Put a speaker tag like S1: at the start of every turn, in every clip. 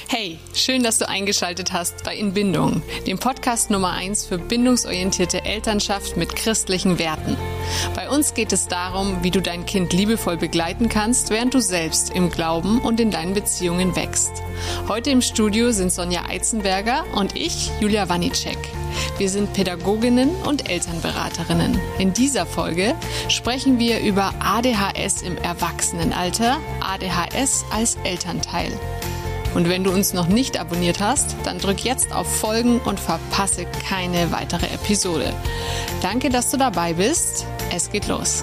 S1: Hey, schön, dass du eingeschaltet hast bei In Bindung, dem Podcast Nummer 1 für bindungsorientierte Elternschaft mit christlichen Werten. Bei uns geht es darum, wie du dein Kind liebevoll begleiten kannst, während du selbst im Glauben und in deinen Beziehungen wächst. Heute im Studio sind Sonja Eizenberger und ich, Julia Wanicek. Wir sind Pädagoginnen und Elternberaterinnen. In dieser Folge sprechen wir über ADHS im Erwachsenenalter, ADHS als Elternteil. Und wenn du uns noch nicht abonniert hast, dann drück jetzt auf Folgen und verpasse keine weitere Episode. Danke, dass du dabei bist. Es geht los.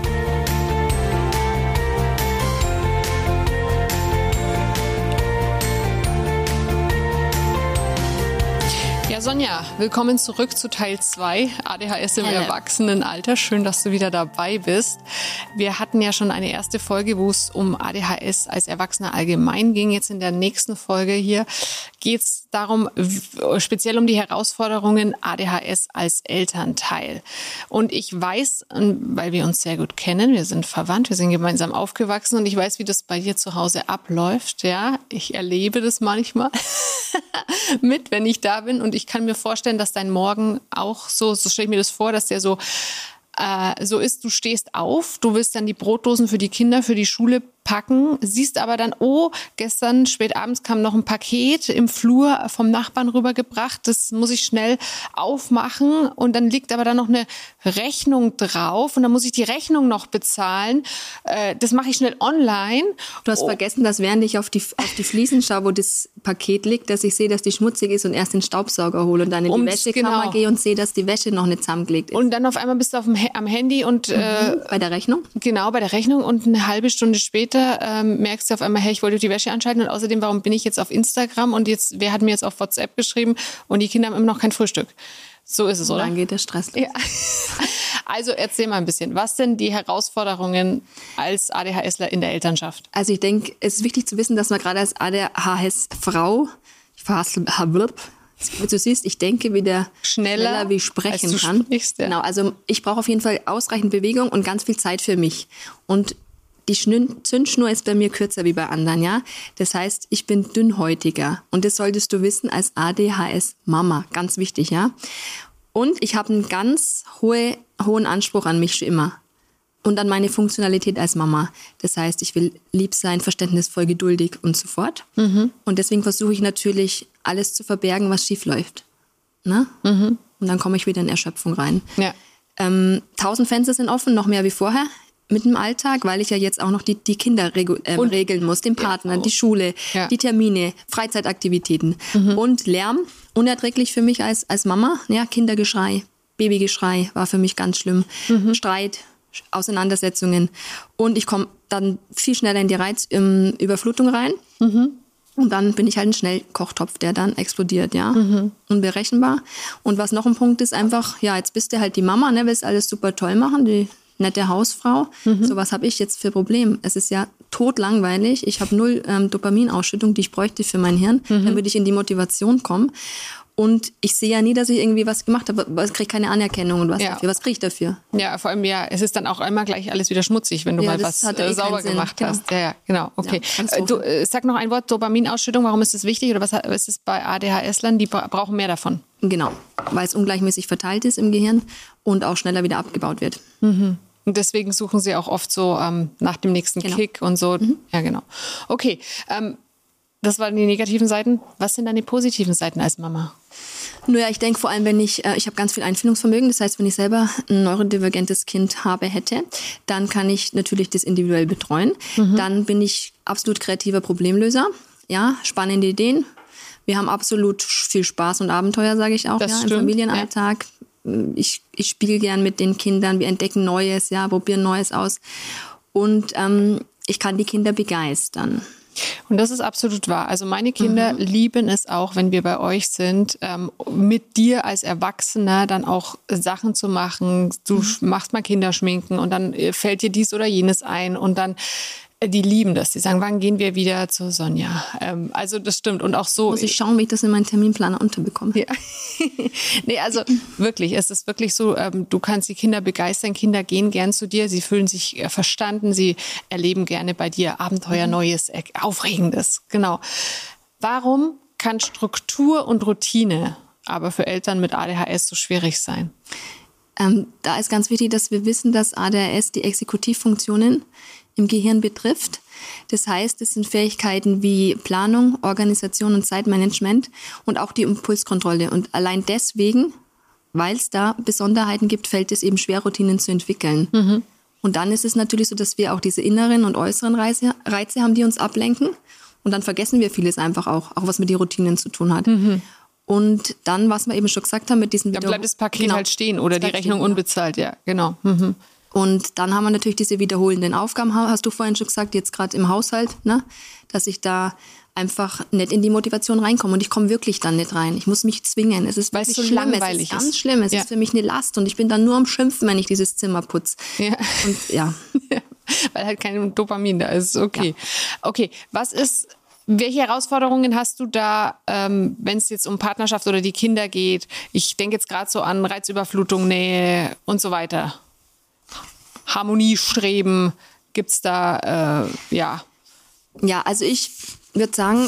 S1: Ja, Sonja, willkommen zurück zu Teil 2, ADHS im Erwachsenenalter. Schön, dass du wieder dabei bist. Wir hatten ja schon eine erste Folge, wo es um ADHS als Erwachsener allgemein ging. Jetzt in der nächsten Folge hier geht es darum, speziell um die Herausforderungen ADHS als Elternteil. Und ich weiß, weil wir uns sehr gut kennen, wir sind verwandt, wir sind gemeinsam aufgewachsen und ich weiß, wie das bei dir zu Hause abläuft. Ja, ich erlebe das manchmal mit, wenn ich da bin, und ich kann mir vorstellen, dass dein Morgen auch so stelle ich mir das vor, dass der so ist, du stehst auf, du willst dann die Brotdosen für die Kinder, für die Schule packen, siehst aber dann, gestern spät abends kam noch ein Paket im Flur vom Nachbarn rübergebracht, das muss ich schnell aufmachen und dann liegt aber dann noch eine Rechnung drauf und dann muss ich die Rechnung noch bezahlen. Das mache ich schnell online.
S2: Du hast vergessen, dass während ich auf die Fliesen schaue, wo das Paket liegt, dass ich sehe, dass die schmutzig ist und erst den Staubsauger hole und dann in die Wäschekammer gehe und sehe, dass die Wäsche noch nicht zusammengelegt ist.
S1: Und dann auf einmal bist du am Handy und
S2: bei der Rechnung?
S1: Genau, bei der Rechnung, und eine halbe Stunde später merkst du auf einmal, hey, ich wollte die Wäsche anschalten und außerdem, warum bin ich jetzt auf Instagram und jetzt, wer hat mir jetzt auf WhatsApp geschrieben und die Kinder haben immer noch kein Frühstück. So ist es, oder?
S2: Dann geht der Stress los.
S1: Ja. Also erzähl mal ein bisschen, was denn die Herausforderungen als ADHSler in der Elternschaft?
S2: Also ich denke, es ist wichtig zu wissen, dass man gerade als ADHS-Frau, du siehst, ich denke wieder schneller wie ich sprechen kann.
S1: Sprichst, ja.
S2: Genau, also ich brauche auf jeden Fall ausreichend Bewegung und ganz viel Zeit für mich. Und die Zündschnur ist bei mir kürzer wie bei anderen, ja. Das heißt, ich bin dünnhäutiger. Und das solltest du wissen als ADHS-Mama. Ganz wichtig, ja. Und ich habe einen ganz hohen Anspruch an mich schon immer. Und an meine Funktionalität als Mama. Das heißt, ich will lieb sein, verständnisvoll, geduldig und so fort. Mhm. Und deswegen versuche ich natürlich, alles zu verbergen, was schief läuft. Ne? Mhm. Und dann komme ich wieder in Erschöpfung rein. Ja. 1000 Fenster sind offen, noch mehr wie vorher mit dem Alltag, weil ich ja jetzt auch noch die Kinder regeln muss, den Partner, die Schule, die Termine, Freizeitaktivitäten und Lärm. Unerträglich für mich als Mama. Ja, Kindergeschrei, Babygeschrei war für mich ganz schlimm. Streit, Auseinandersetzungen. Und ich komme dann viel schneller in die Reizüberflutung rein. Und dann bin ich halt ein Schnellkochtopf, der dann explodiert, ja. Unberechenbar. Und was noch ein Punkt ist, einfach, ja, jetzt bist du halt die Mama, ne, willst alles super toll machen, die nette Hausfrau. So, was habe ich jetzt für Problem? Es ist ja totlangweilig. Ich habe 0 Dopaminausschüttung, die ich bräuchte für mein Hirn. Dann würde ich in die Motivation kommen. Und ich sehe ja nie, dass ich irgendwie was gemacht habe, aber ich kriege keine Anerkennung und was dafür. Was kriege ich dafür?
S1: Ja, vor allem, es ist dann auch einmal gleich alles wieder schmutzig, wenn du mal was sauber gemacht hast. Ja, genau, okay. Ja, du, sag noch ein Wort, Dopaminausschüttung, warum ist das wichtig oder was ist es bei ADHS-Lern? Die brauchen mehr davon.
S2: Genau, weil es ungleichmäßig verteilt ist im Gehirn und auch schneller wieder abgebaut wird.
S1: Und deswegen suchen sie auch oft so nach dem nächsten Kick und so. Ja, genau. Okay, das waren die negativen Seiten. Was sind deine positiven Seiten als Mama?
S2: Naja, ich denke vor allem, wenn ich habe ganz viel Einfühlungsvermögen. Das heißt, wenn ich selber ein neurodivergentes Kind hätte, dann kann ich natürlich das individuell betreuen. Dann bin ich absolut kreativer Problemlöser. Ja, spannende Ideen. Wir haben absolut viel Spaß und Abenteuer, sage ich auch, im Familienalltag. Ja. Ich spiele gern mit den Kindern. Wir entdecken Neues, probieren Neues aus. Und ich kann die Kinder begeistern.
S1: Und das ist absolut wahr. Also meine Kinder lieben es auch, wenn wir bei euch sind, mit dir als Erwachsener dann auch Sachen zu machen. Du machst mal Kinderschminken und dann fällt dir dies oder jenes ein und dann die lieben das. Die sagen, wann gehen wir wieder zu Sonja? Also das stimmt. Und auch so.
S2: Muss ich schauen, wie ich das in meinen Terminplaner unterbekomme.
S1: Ja. Nee, also wirklich, es ist wirklich so, du kannst die Kinder begeistern. Kinder gehen gern zu dir. Sie fühlen sich verstanden. Sie erleben gerne bei dir Abenteuer, Neues, Aufregendes. Genau. Warum kann Struktur und Routine aber für Eltern mit ADHS so schwierig sein?
S2: Da ist ganz wichtig, dass wir wissen, dass ADHS die Exekutivfunktionen im Gehirn betrifft. Das heißt, es sind Fähigkeiten wie Planung, Organisation und Zeitmanagement und auch die Impulskontrolle. Und allein deswegen, weil es da Besonderheiten gibt, fällt es eben schwer, Routinen zu entwickeln. Mhm. Und dann ist es natürlich so, dass wir auch diese inneren und äußeren Reize haben, die uns ablenken. Und dann vergessen wir vieles einfach auch was mit den Routinen zu tun hat. Mhm. Und dann, was wir eben schon gesagt haben, mit diesen
S1: Dann bleibt das Paket halt stehen oder die Rechnung unbezahlt, ja, genau. Mhm.
S2: Und dann haben wir natürlich diese wiederholenden Aufgaben, hast du vorhin schon gesagt, jetzt gerade im Haushalt, ne? Dass ich da einfach nicht in die Motivation reinkomme. Und ich komme wirklich dann nicht rein. Ich muss mich zwingen. Es ist wirklich
S1: so
S2: schlimm.
S1: langweilig
S2: es ist ganz schlimm. Es ist für mich eine Last. Und ich bin dann nur am Schimpfen, wenn ich dieses Zimmer putze.
S1: Ja.
S2: Und ja.
S1: Weil halt kein Dopamin da ist. Okay. Ja. Okay, welche Herausforderungen hast du da, wenn es jetzt um Partnerschaft oder die Kinder geht? Ich denke jetzt gerade so an Reizüberflutung, Nähe und so weiter. Harmoniestreben, gibt's da, ja.
S2: Ja, also ich würde sagen,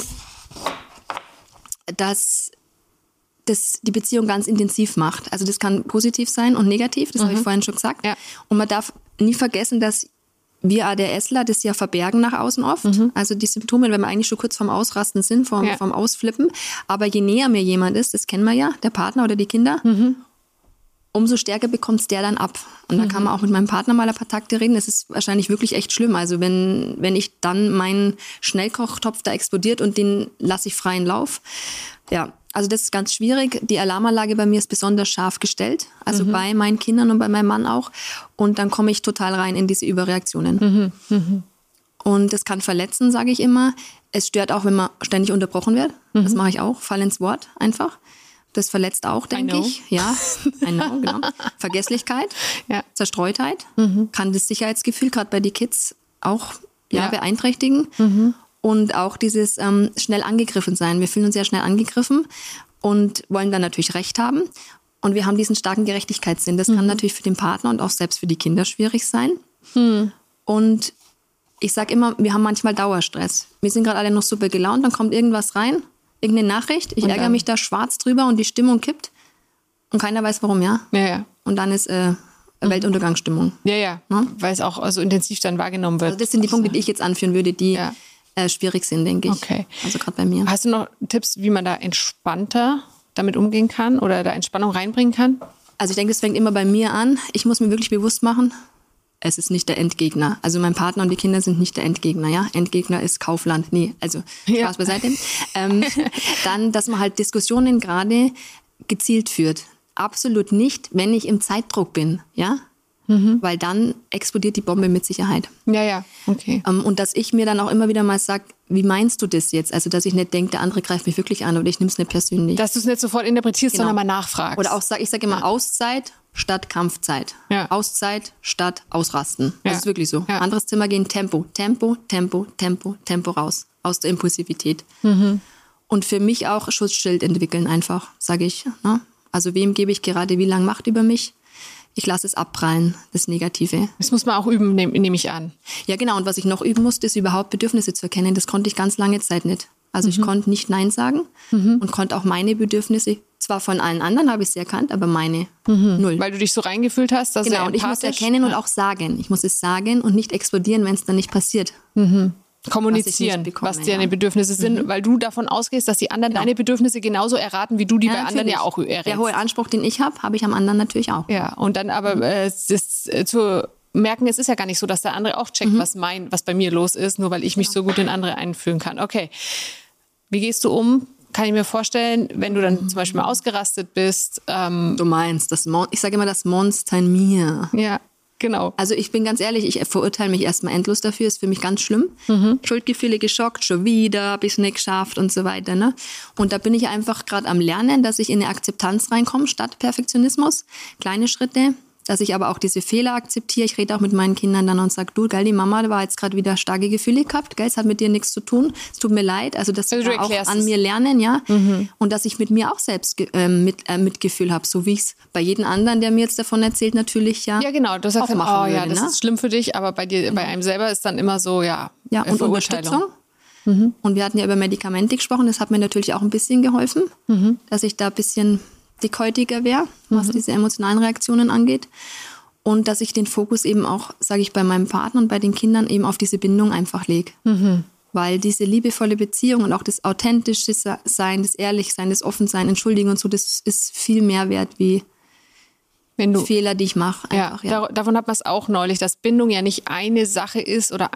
S2: dass das die Beziehung ganz intensiv macht. Also das kann positiv sein und negativ, das habe ich vorhin schon gesagt. Ja. Und man darf nie vergessen, dass wir ADHSler das ja verbergen nach außen oft. Mhm. Also die Symptome, wenn wir eigentlich schon kurz vorm Ausrasten sind, vorm Ausflippen. Aber je näher mir jemand ist, das kennen wir ja, der Partner oder die Kinder, umso stärker bekommt es der dann ab. Und da kann man auch mit meinem Partner mal ein paar Takte reden. Das ist wahrscheinlich wirklich echt schlimm. Also wenn ich dann meinen Schnellkochtopf da explodiert und den lasse ich freien Lauf. Ja, also das ist ganz schwierig. Die Alarmanlage bei mir ist besonders scharf gestellt. Also bei meinen Kindern und bei meinem Mann auch. Und dann komme ich total rein in diese Überreaktionen. Und das kann verletzen, sage ich immer. Es stört auch, wenn man ständig unterbrochen wird. Das mache ich auch. Fall ins Wort einfach. Das verletzt auch, denke ich. Ja, I know, genau. Vergesslichkeit, Zerstreutheit, kann das Sicherheitsgefühl gerade bei den Kids auch beeinträchtigen. Und auch dieses schnell angegriffen sein. Wir fühlen uns sehr schnell angegriffen und wollen dann natürlich Recht haben. Und wir haben diesen starken Gerechtigkeitssinn. Das kann natürlich für den Partner und auch selbst für die Kinder schwierig sein. Und ich sage immer, wir haben manchmal Dauerstress. Wir sind gerade alle noch super gelaunt, dann kommt irgendwas rein. Irgendeine Nachricht, ich ärgere mich da schwarz drüber und die Stimmung kippt und keiner weiß warum, ja. Und dann ist Weltuntergangsstimmung.
S1: Ja, weil es auch so intensiv dann wahrgenommen wird.
S2: Also das sind die Punkte, die ich jetzt anführen würde, die schwierig sind, denke ich.
S1: Okay.
S2: Also gerade bei mir.
S1: Hast du noch Tipps, wie man da entspannter damit umgehen kann oder da Entspannung reinbringen kann?
S2: Also ich denke, es fängt immer bei mir an. Ich muss mir wirklich bewusst machen, es ist nicht der Endgegner. Also mein Partner und die Kinder sind nicht der Endgegner, ja. Endgegner ist Kaufland. Nee, also Spaß beiseite. Dann, dass man halt Diskussionen gerade gezielt führt. Absolut nicht, wenn ich im Zeitdruck bin, ja. Weil dann explodiert die Bombe mit Sicherheit.
S1: Ja, okay.
S2: Und dass ich mir dann auch immer wieder mal sage, wie meinst du das jetzt? Also, dass ich nicht denke, der andere greift mich wirklich an oder ich nehme es nicht persönlich.
S1: Dass du es nicht sofort interpretierst, sondern mal nachfragst.
S2: Oder auch, ich sage immer Auszeit statt Kampfzeit. Ja. Auszeit statt Ausrasten. Das ist wirklich so. Ja. Anderes Zimmer gehen, Tempo raus. Aus der Impulsivität. Und für mich auch Schutzschild entwickeln einfach, sage ich. Ne? Also wem gebe ich gerade wie lange Macht über mich? Ich lasse es abprallen, das Negative.
S1: Das muss man auch üben, nehme ich an.
S2: Ja, genau. Und was ich noch üben musste, ist überhaupt Bedürfnisse zu erkennen. Das konnte ich ganz lange Zeit nicht. Also ich konnte nicht Nein sagen und konnte auch meine Bedürfnisse, zwar von allen anderen habe ich sie erkannt, aber meine null.
S1: Weil du dich so reingefühlt hast, dass
S2: genau, und ich muss erkennen und auch sagen. Ich muss es sagen und nicht explodieren, wenn es dann nicht passiert.
S1: Kommunizieren, was deine Bedürfnisse sind, weil du davon ausgehst, dass die anderen deine Bedürfnisse genauso erraten, wie du die bei anderen ja auch errätst.
S2: Der hohe Anspruch, den ich habe ich am anderen natürlich auch.
S1: Ja, und dann aber das zu merken, es ist ja gar nicht so, dass der andere auch checkt, was bei mir los ist, nur weil ich mich so gut in andere einfühlen kann. Okay, wie gehst du um? Kann ich mir vorstellen, wenn du dann zum Beispiel mal ausgerastet bist.
S2: Du meinst, ich sage immer, das Monster in mir.
S1: Ja. Genau.
S2: Also ich bin ganz ehrlich, ich verurteile mich erstmal endlos dafür, ist für mich ganz schlimm. Schuldgefühle geschockt, schon wieder, hab ich's nicht geschafft und so weiter. Ne? Und da bin ich einfach gerade am Lernen, dass ich in eine Akzeptanz reinkomme, statt Perfektionismus. Kleine Schritte, dass ich aber auch diese Fehler akzeptiere. Ich rede auch mit meinen Kindern dann und sage, du, geil, die Mama war jetzt gerade wieder starke Gefühle gehabt, geil, es hat mit dir nichts zu tun, es tut mir leid. Also dass sie auch an mir lernen, ja. Und dass ich mit mir auch selbst Mitgefühl habe, so wie ich es bei jedem anderen, der mir jetzt davon erzählt, natürlich
S1: ja genau, du sagst
S2: auch machen würde,
S1: das ist schlimm für dich, aber bei dir, bei einem selber ist dann immer so,
S2: und Unterstützung. Und wir hatten ja über Medikamente gesprochen. Das hat mir natürlich auch ein bisschen geholfen, dass ich da ein bisschen dickhäutiger wäre, was diese emotionalen Reaktionen angeht. Und dass ich den Fokus eben auch, sage ich, bei meinem Partner und bei den Kindern eben auf diese Bindung einfach lege. Weil diese liebevolle Beziehung und auch das authentische Sein, das Ehrlichsein, das Offensein, Entschuldigen und so, das ist viel mehr wert wie Fehler, die ich mache.
S1: Davon hat man es auch neulich, dass Bindung ja nicht eine Sache ist oder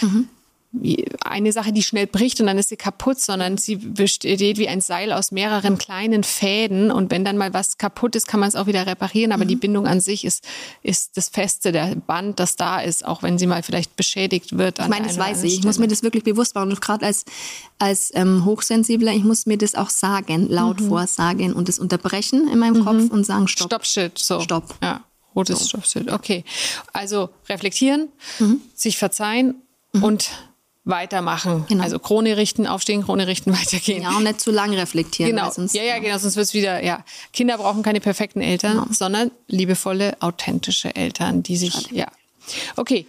S1: eine Sache, die schnell bricht und dann ist sie kaputt, sondern sie besteht wie ein Seil aus mehreren kleinen Fäden und wenn dann mal was kaputt ist, kann man es auch wieder reparieren, aber die Bindung an sich ist das Feste, der Band, das da ist, auch wenn sie mal vielleicht beschädigt wird.
S2: Ich meine, das weiß ich. Ich muss mir das wirklich bewusst machen und gerade als Hochsensibler, ich muss mir das auch sagen, laut vorsagen und das unterbrechen in meinem Kopf und sagen, stopp.
S1: Stopp, shit. So.
S2: Stopp.
S1: Ja, rotes Stopp, shit. Okay. Also reflektieren, sich verzeihen und weitermachen. Genau. Also Krone richten, aufstehen, Krone richten, weitergehen.
S2: Ja, und nicht zu lange reflektieren.
S1: Genau. Sonst wird es wieder, Kinder brauchen keine perfekten Eltern, sondern liebevolle, authentische Eltern, die sich, Okay.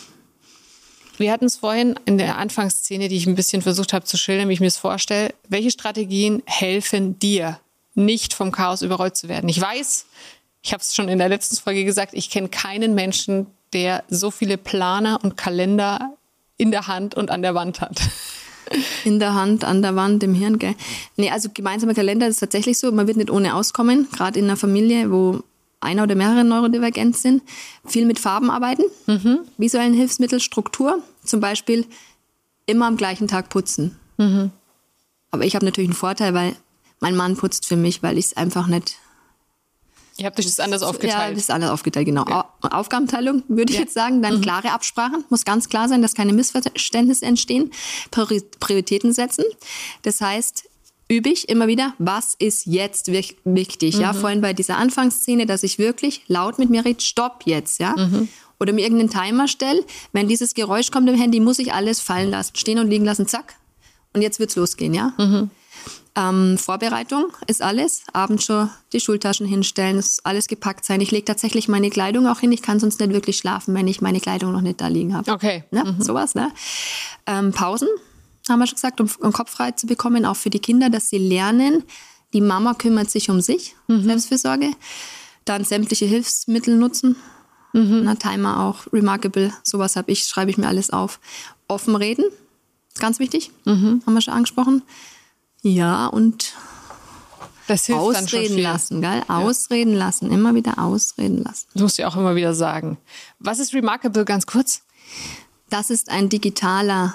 S1: Wir hatten es vorhin in der Anfangsszene, die ich ein bisschen versucht habe zu schildern, wie ich mir das vorstelle. Welche Strategien helfen dir, nicht vom Chaos überrollt zu werden? Ich weiß, ich habe es schon in der letzten Folge gesagt, ich kenne keinen Menschen, der so viele Planer und Kalender in der Hand und an der Wand hat.
S2: In der Hand, an der Wand, im Hirn, gell? Nee, also gemeinsamer Kalender ist tatsächlich so, man wird nicht ohne auskommen, gerade in einer Familie, wo einer oder mehrere neurodivergent sind. Viel mit Farben arbeiten, visuellen Hilfsmittel, Struktur, zum Beispiel immer am gleichen Tag putzen. Aber ich habe natürlich einen Vorteil, weil mein Mann putzt für mich, weil ich es einfach nicht...
S1: Ihr habt euch das anders aufgeteilt.
S2: Ja, das ist anders aufgeteilt, genau. Ja. Aufgabenteilung würde ich jetzt sagen. Dann klare Absprachen. Muss ganz klar sein, dass keine Missverständnisse entstehen. Prioritäten setzen. Das heißt, übe ich immer wieder, was ist jetzt wichtig? Ja, vorhin bei dieser Anfangsszene, dass ich wirklich laut mit mir rede, stopp jetzt, ja. Oder mir irgendeinen Timer stelle. Wenn dieses Geräusch kommt im Handy, muss ich alles fallen lassen. Stehen und liegen lassen, zack. Und jetzt wird's losgehen, ja. Vorbereitung ist alles. Abends schon die Schultaschen hinstellen, es alles gepackt sein. Ich lege tatsächlich meine Kleidung auch hin. Ich kann sonst nicht wirklich schlafen, wenn ich meine Kleidung noch nicht da liegen habe.
S1: Okay.
S2: Ne? Sowas, ne? Pausen, haben wir schon gesagt, um Kopf frei zu bekommen, auch für die Kinder, dass sie lernen, die Mama kümmert sich um sich, Selbstfürsorge. Dann sämtliche Hilfsmittel nutzen. Timer auch, Remarkable, sowas schreibe ich mir alles auf. Offen reden, ganz wichtig, haben wir schon angesprochen. Ja, und
S1: das hilft
S2: ausreden
S1: dann schon viel.
S2: Lassen, gell? Ausreden lassen, immer wieder ausreden lassen.
S1: Das musst du ja auch immer wieder sagen. Was ist Remarkable, ganz kurz?
S2: Das ist ein digitaler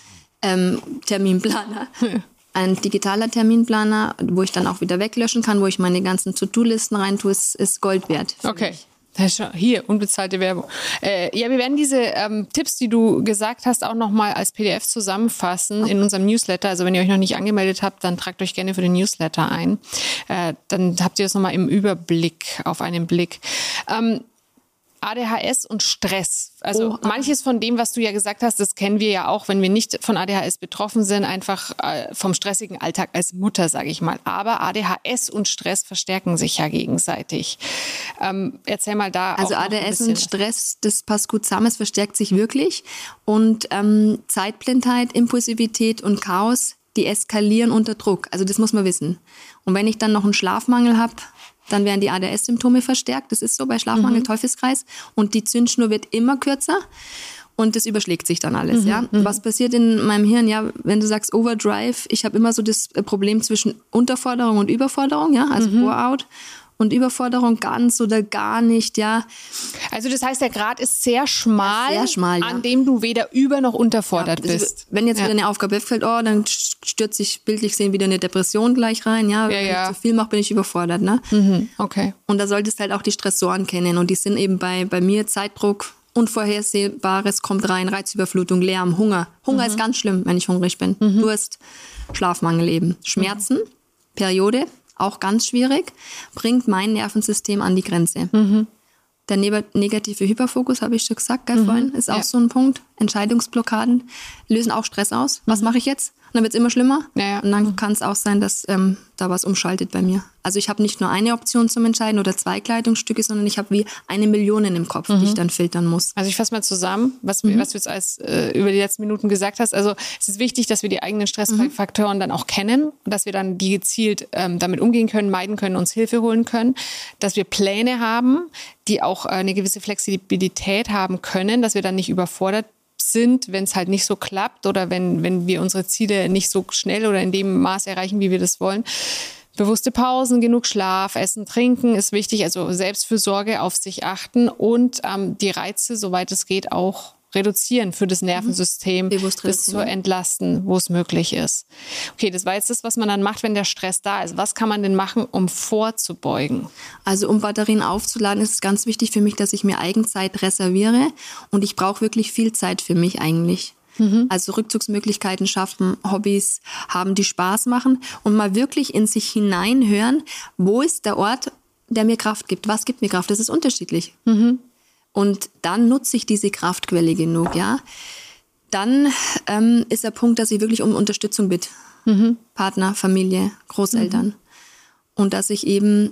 S2: Terminplaner. Ein digitaler Terminplaner, wo ich dann auch wieder weglöschen kann, wo ich meine ganzen To-Do-Listen reintue, ist Gold wert.
S1: Okay. Hier, unbezahlte Werbung. Wir werden diese Tipps, die du gesagt hast, auch nochmal als PDF zusammenfassen in unserem Newsletter. Also wenn ihr euch noch nicht angemeldet habt, dann tragt euch gerne für den Newsletter ein. Dann habt ihr das nochmal im Überblick, auf einen Blick. ADHS und Stress. Also manches von dem, was du ja gesagt hast, das kennen wir ja auch, wenn wir nicht von ADHS betroffen sind, einfach vom stressigen Alltag als Mutter, sage ich mal. Aber ADHS und Stress verstärken sich ja gegenseitig. Erzähl mal da
S2: also auch ADHS und Stress, das passt gut zusammen, es verstärkt sich wirklich. Und Zeitblindheit, Impulsivität und Chaos, die eskalieren unter Druck. Also das muss man wissen. Und wenn ich dann noch einen Schlafmangel habe, dann werden die ADHS-Symptome verstärkt. Das ist so bei Schlafmangel, Teufelskreis. Und die Zündschnur wird immer kürzer und das überschlägt sich dann alles. Ja? Was passiert in meinem Hirn? Ja, wenn du sagst Overdrive, ich habe immer so das Problem zwischen Unterforderung und Überforderung, ja, also Bore-out. Und Überforderung ganz oder gar nicht, ja.
S1: Also das heißt, der Grad ist sehr schmal,
S2: ja.
S1: An dem du weder über- noch unterfordert bist.
S2: Wenn jetzt wieder eine Aufgabe wegfällt, dann stürzt sich bildlich sehen wieder eine Depression gleich rein. Ja, wenn ich zu viel mache, bin ich überfordert. Ne?
S1: Okay.
S2: Und da solltest du halt auch die Stressoren kennen. Und die sind eben bei mir Zeitdruck, Unvorhersehbares kommt rein, Reizüberflutung, Lärm, Hunger. Hunger ist ganz schlimm, wenn ich hungrig bin. Durst, Schlafmangel eben. Schmerzen, Periode, auch ganz schwierig, bringt mein Nervensystem an die Grenze. Der negative Hyperfokus, habe ich schon gesagt, gell, vorhin, ist auch so ein Punkt. Entscheidungsblockaden lösen auch Stress aus. Was mache ich jetzt? Und dann wird es immer schlimmer.
S1: Ja.
S2: Und dann kann es auch sein, dass da was umschaltet bei mir. Also ich habe nicht nur eine Option zum Entscheiden oder 2 Kleidungsstücke, sondern ich habe wie 1 Million im Kopf, die ich dann filtern muss.
S1: Also ich fasse mal zusammen, was du jetzt über die letzten Minuten gesagt hast. Also es ist wichtig, dass wir die eigenen Stressfaktoren dann auch kennen und dass wir dann die gezielt damit umgehen können, meiden können, uns Hilfe holen können. Dass wir Pläne haben, die auch eine gewisse Flexibilität haben können, dass wir dann nicht überfordert sind, wenn es halt nicht so klappt oder wenn wir unsere Ziele nicht so schnell oder in dem Maß erreichen, wie wir das wollen. Bewusste Pausen, genug Schlaf, Essen, Trinken ist wichtig, also Selbstfürsorge, auf sich achten und die Reize, soweit es geht, auch reduzieren für das Nervensystem, das zu entlasten, wo es möglich ist. Okay, das war jetzt das, was man dann macht, wenn der Stress da ist. Was kann man denn machen, um vorzubeugen?
S2: Also um Batterien aufzuladen, ist es ganz wichtig für mich, dass ich mir Eigenzeit reserviere und ich brauche wirklich viel Zeit für mich eigentlich. Also Rückzugsmöglichkeiten schaffen, Hobbys haben, die Spaß machen und mal wirklich in sich hineinhören, wo ist der Ort, der mir Kraft gibt? Was gibt mir Kraft? Das ist unterschiedlich. Und dann nutze ich diese Kraftquelle genug, ja. Dann ist der Punkt, dass ich wirklich um Unterstützung bitte. Partner, Familie, Großeltern. Und dass ich eben,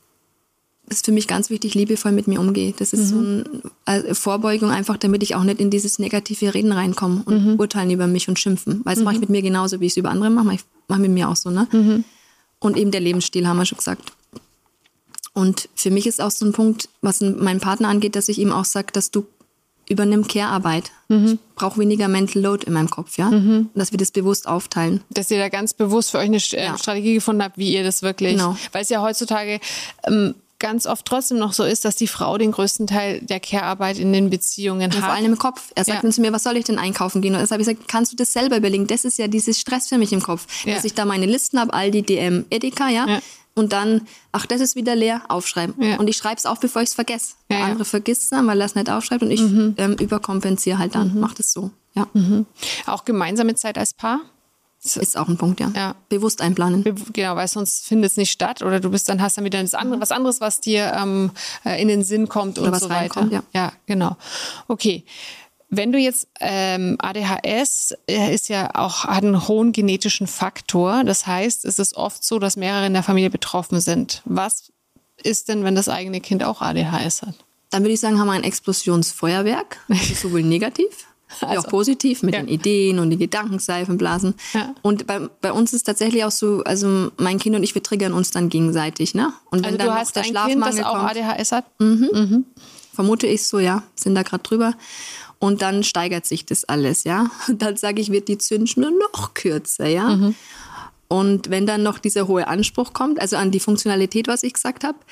S2: das ist für mich ganz wichtig, liebevoll mit mir umgehe. Das ist so eine Vorbeugung einfach, damit ich auch nicht in dieses negative Reden reinkomme und urteilen über mich und schimpfen. Weil das mache ich mit mir genauso, wie ich es über andere mache. Ich mache mit mir auch so, ne? Und eben der Lebensstil, haben wir schon gesagt. Und für mich ist auch so ein Punkt, was meinen Partner angeht, dass ich ihm auch sage, dass du übernimm Care-Arbeit. Ich brauche weniger Mental Load in meinem Kopf, ja. Und dass wir das bewusst aufteilen.
S1: Dass ihr da ganz bewusst für euch eine Strategie gefunden habt, wie ihr das wirklich, weil es ja heutzutage ganz oft trotzdem noch so ist, dass die Frau den größten Teil der Care-Arbeit in den Beziehungen hat.
S2: Vor allem im Kopf. Er sagt dann zu mir, was soll ich denn einkaufen gehen? Und deshalb habe ich gesagt, kannst du das selber überlegen? Das ist ja dieses Stress für mich im Kopf. Dass ich da meine Listen habe, Aldi, DM, Edeka, und dann, ach, das ist wieder leer, aufschreiben. Und ich schreibe es auf, bevor ich es vergesse. Der andere vergisst es dann, weil er es nicht aufschreibt und ich überkompensiere halt dann. Mach das so,
S1: Auch gemeinsame Zeit als Paar?
S2: Ist auch ein Punkt, ja. Bewusst einplanen.
S1: Genau, weil sonst findet es nicht statt oder du hast dann wieder was anderes, was dir in den Sinn kommt oder und so weiter. Ja, genau. Okay. Wenn du jetzt ADHS ist ja auch, hat einen hohen genetischen Faktor. Das heißt, es ist oft so, dass mehrere in der Familie betroffen sind. Was ist denn, wenn das eigene Kind auch ADHS hat?
S2: Dann würde ich sagen, haben wir ein Explosionsfeuerwerk. Das ist sowohl negativ, wie auch positiv mit den Ideen und die Gedankenseifenblasen. Und bei uns ist tatsächlich auch so, also mein Kind und ich, wir triggern uns dann gegenseitig, ne? Und wenn
S1: also
S2: dann
S1: du hast
S2: der
S1: ein
S2: Schlafmangel
S1: Kind, das auch
S2: kommt,
S1: ADHS hat?
S2: vermute ich so, ja, sind da gerade drüber. Und dann steigert sich das alles, ja. Und dann sage ich, wird die Zündschnur noch kürzer, ja. Und wenn dann noch dieser hohe Anspruch kommt, also an die Funktionalität, was ich gesagt habe,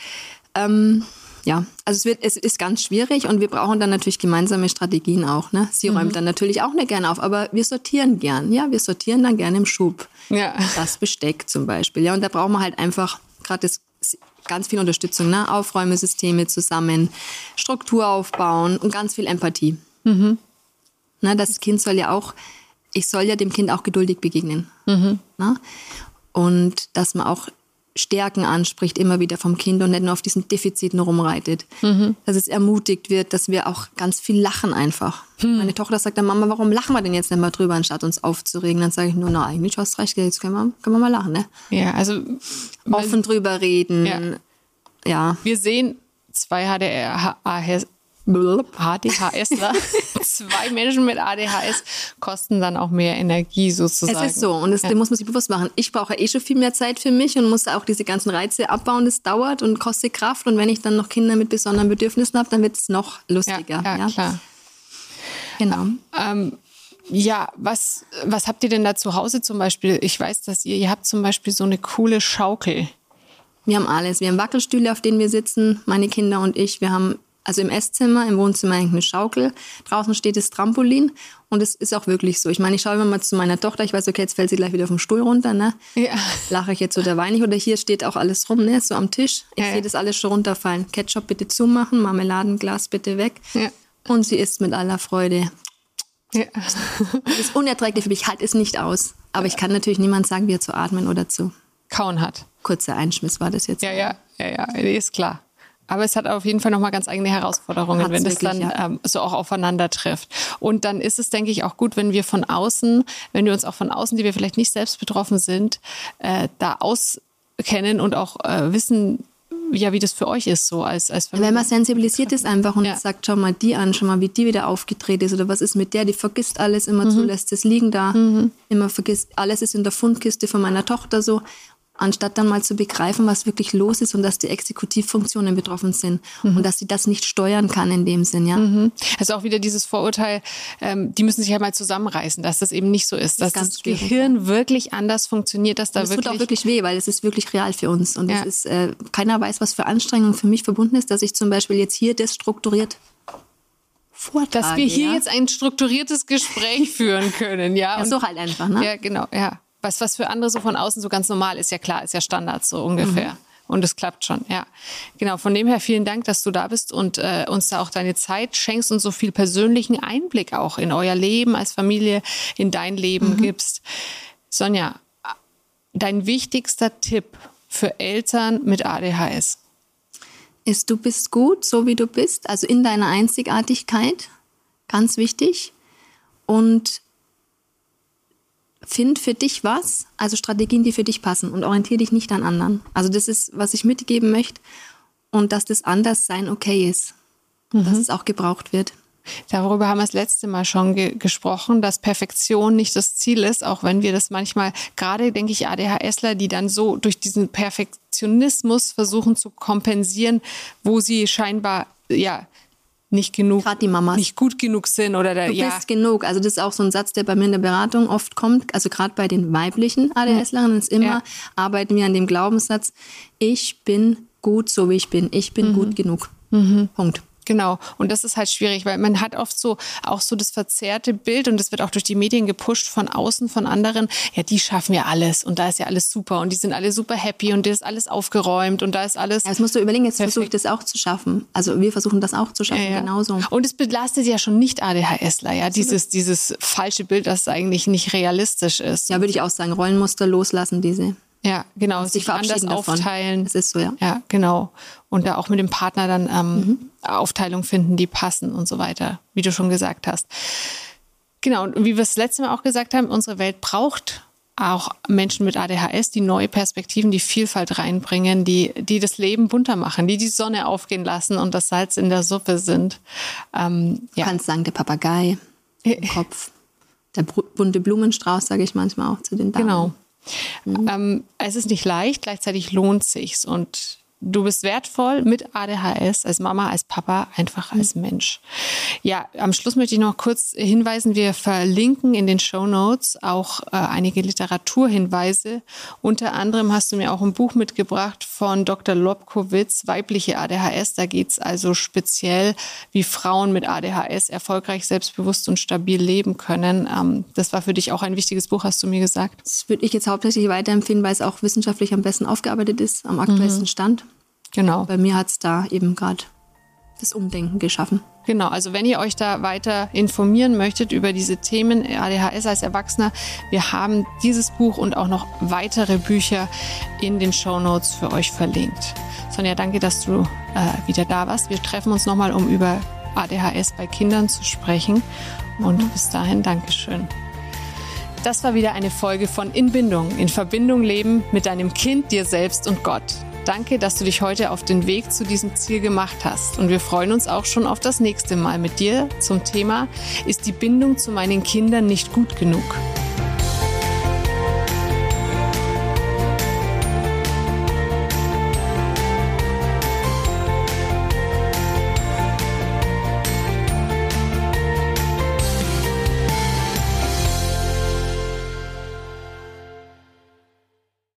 S2: also es ist ganz schwierig und wir brauchen dann natürlich gemeinsame Strategien auch, ne. Sie räumt dann natürlich auch nicht gerne auf, aber wir sortieren gern, ja. Wir sortieren dann gerne im Schub. Ja. Das Besteck zum Beispiel, ja. Und da brauchen wir halt einfach gerade ganz viel Unterstützung, ne. Aufräumesysteme zusammen, Struktur aufbauen und ganz viel Empathie. Na, das Kind ich soll ja dem Kind auch geduldig begegnen. Na? Und dass man auch Stärken anspricht, immer wieder vom Kind und nicht nur auf diesen Defiziten rumreitet. Dass es ermutigt wird, dass wir auch ganz viel lachen einfach. Meine Tochter sagt dann, Mama, warum lachen wir denn jetzt nicht mal drüber, anstatt uns aufzuregen? Dann sage ich nur, na, eigentlich hast du recht, jetzt können wir mal lachen. Ne?
S1: Ja, also
S2: offen drüber reden. Ja.
S1: Wir sehen 2 ADHSler, 2 Menschen mit ADHS kosten dann auch mehr Energie sozusagen.
S2: Es ist so und das muss man sich bewusst machen. Ich brauche schon viel mehr Zeit für mich und muss auch diese ganzen Reize abbauen. Das dauert und kostet Kraft und wenn ich dann noch Kinder mit besonderen Bedürfnissen habe, dann wird es noch lustiger.
S1: Ja, klar.
S2: Genau.
S1: Was habt ihr denn da zu Hause zum Beispiel? Ich weiß, dass ihr habt zum Beispiel so eine coole Schaukel.
S2: Wir haben alles. Wir haben Wackelstühle, auf denen wir sitzen, meine Kinder und ich. Wir haben also im Esszimmer, im Wohnzimmer hängt eine Schaukel. Draußen steht das Trampolin. Und es ist auch wirklich so. Ich meine, ich schaue immer mal zu meiner Tochter. Ich weiß, okay, jetzt fällt sie gleich wieder vom Stuhl runter. Ne? Ja. Lache ich jetzt oder weine ich? Oder hier steht auch alles rum, ne? So am Tisch. Ich sehe das alles schon runterfallen. Ketchup bitte zumachen, Marmeladenglas bitte weg. Ja. Und sie isst mit aller Freude. Ja. Das ist unerträglich für mich. Ich halte es nicht aus. Aber ich kann natürlich niemand sagen, wie er zu atmen oder zu
S1: kauen hat.
S2: Kurzer Einschmiss war das jetzt.
S1: Ja, ist klar. aber es hat auf jeden Fall nochmal ganz eigene Herausforderungen, wenn es dann so auch aufeinander trifft. Und dann ist es, denke ich, auch gut, wenn wir uns auch von außen, die wir vielleicht nicht selbst betroffen sind, da auskennen und auch wissen, ja, wie das für euch ist, so als Familie.
S2: Wenn man sensibilisiert ist einfach und sagt, schau mal die an, schau mal, wie die wieder aufgedreht ist oder was ist mit der, die vergisst alles immer zu, lässt es liegen da, immer vergisst, alles ist in der Fundkiste von meiner Tochter so, anstatt dann mal zu begreifen, was wirklich los ist und dass die Exekutivfunktionen betroffen sind und dass sie das nicht steuern kann in dem Sinn, ja.
S1: Also auch wieder dieses Vorurteil, die müssen sich halt mal zusammenreißen, dass das eben nicht so ist, dass das Gehirn wirklich anders funktioniert, dass da wirklich...
S2: Es tut auch wirklich weh, weil es ist wirklich real für uns und es ist, keiner weiß, was für Anstrengungen für mich verbunden ist, dass ich zum Beispiel jetzt hier das strukturiert vortrage.
S1: Dass wir hier jetzt ein strukturiertes Gespräch führen können, ja.
S2: Ja, so halt einfach, ne?
S1: Ja, genau, ja. Was für andere so von außen so ganz normal ist, ja klar, ist ja Standard so ungefähr. Und es klappt schon, ja. Genau, von dem her vielen Dank, dass du da bist und uns da auch deine Zeit schenkst und so viel persönlichen Einblick auch in euer Leben als Familie, in dein Leben gibst. Sonja, dein wichtigster Tipp für Eltern mit ADHS?
S2: Du bist gut, so wie du bist, also in deiner Einzigartigkeit, ganz wichtig. Und find für dich also Strategien, die für dich passen und orientiere dich nicht an anderen. Also das ist, was ich mitgeben möchte und dass das Anderssein okay ist, dass es auch gebraucht wird.
S1: Darüber haben wir das letzte Mal schon gesprochen, dass Perfektion nicht das Ziel ist, auch wenn wir das manchmal, gerade denke ich ADHSler, die dann so durch diesen Perfektionismus versuchen zu kompensieren, wo sie scheinbar, nicht genug,
S2: gerade die Mamas,
S1: nicht gut genug sind oder
S2: du bist genug. Also das ist auch so ein Satz, der bei mir in der Beratung oft kommt. Also gerade bei den weiblichen ADHSlerinnen ist immer, arbeiten wir an dem Glaubenssatz, ich bin gut, so wie ich bin. Ich bin gut genug. Punkt.
S1: Genau. Und das ist halt schwierig, weil man hat oft so auch so das verzerrte Bild und das wird auch durch die Medien gepusht von außen, von anderen. Ja, die schaffen ja alles und da ist ja alles super und die sind alle super happy und da ist alles aufgeräumt und da ist alles.
S2: Ja, das musst du überlegen, jetzt versuche ich das auch zu schaffen. Also wir versuchen das auch zu schaffen, genauso.
S1: Und es belastet ja schon nicht ADHSler, ja, dieses falsche Bild, das eigentlich nicht realistisch ist.
S2: Ja, würde ich auch sagen, Rollenmuster loslassen, diese.
S1: Ja, genau, sich anders aufteilen.
S2: Das ist so, ja.
S1: Ja, genau. Und da auch mit dem Partner dann Aufteilung finden, die passen und so weiter, wie du schon gesagt hast. Genau, und wie wir es das letzte Mal auch gesagt haben, unsere Welt braucht auch Menschen mit ADHS, die neue Perspektiven, die Vielfalt reinbringen, die das Leben bunter machen, die Sonne aufgehen lassen und das Salz in der Suppe sind.
S2: Du kannst sagen, der Papagei im Kopf, der bunte Blumenstrauß, sage ich manchmal auch zu den Damen.
S1: Genau. Es ist nicht leicht, gleichzeitig lohnt sich's und du bist wertvoll mit ADHS, als Mama, als Papa, einfach als Mensch. Ja, am Schluss möchte ich noch kurz hinweisen, wir verlinken in den Shownotes auch einige Literaturhinweise. Unter anderem hast du mir auch ein Buch mitgebracht von Dr. Lobkowitz, Weibliche ADHS. Da geht's also speziell, wie Frauen mit ADHS erfolgreich, selbstbewusst und stabil leben können. Das war für dich auch ein wichtiges Buch, hast du mir gesagt.
S2: Das würde ich jetzt hauptsächlich weiterempfehlen, weil es auch wissenschaftlich am besten aufgearbeitet ist, am aktuellsten Stand.
S1: Genau.
S2: Bei mir hat es da eben gerade das Umdenken geschaffen.
S1: Genau, also wenn ihr euch da weiter informieren möchtet über diese Themen ADHS als Erwachsener, wir haben dieses Buch und auch noch weitere Bücher in den Shownotes für euch verlinkt. Sonja, danke, dass du wieder da warst. Wir treffen uns nochmal, um über ADHS bei Kindern zu sprechen. Und bis dahin, Dankeschön. Das war wieder eine Folge von In Bindung, in Verbindung leben mit deinem Kind, dir selbst und Gott. Danke, dass du dich heute auf den Weg zu diesem Ziel gemacht hast. Und wir freuen uns auch schon auf das nächste Mal mit dir zum Thema: Ist die Bindung zu meinen Kindern nicht gut genug?